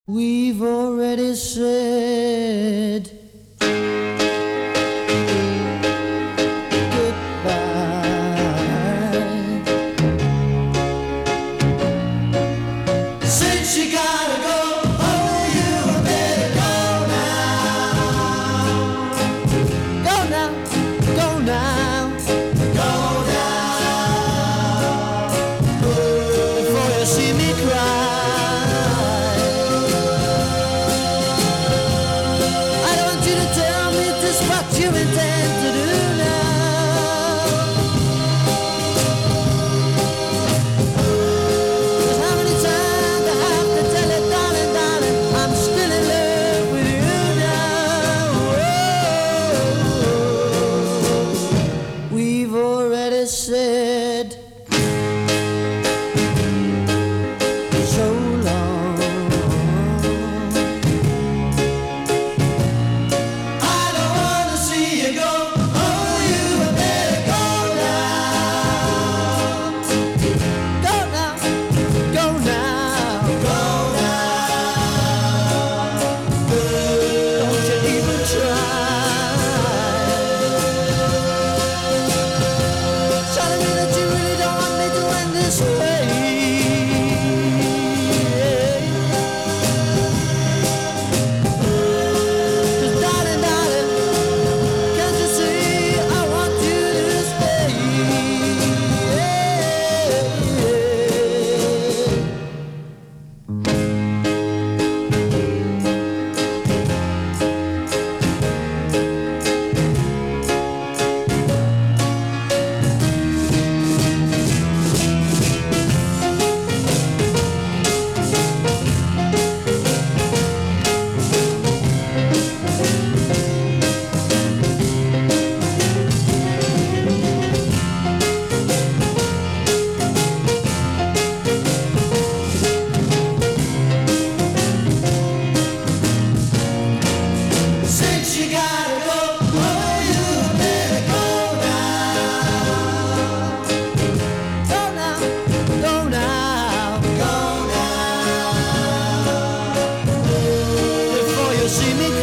We've already said goodbye. Since you gotta go, oh, you better go now. Go now, go now, go now. Before you see me cry. What you intend to do now? 'Cause how many times I have to tell you, darling, darling, I'm still in love with you now. Oh, we've already said so long. See me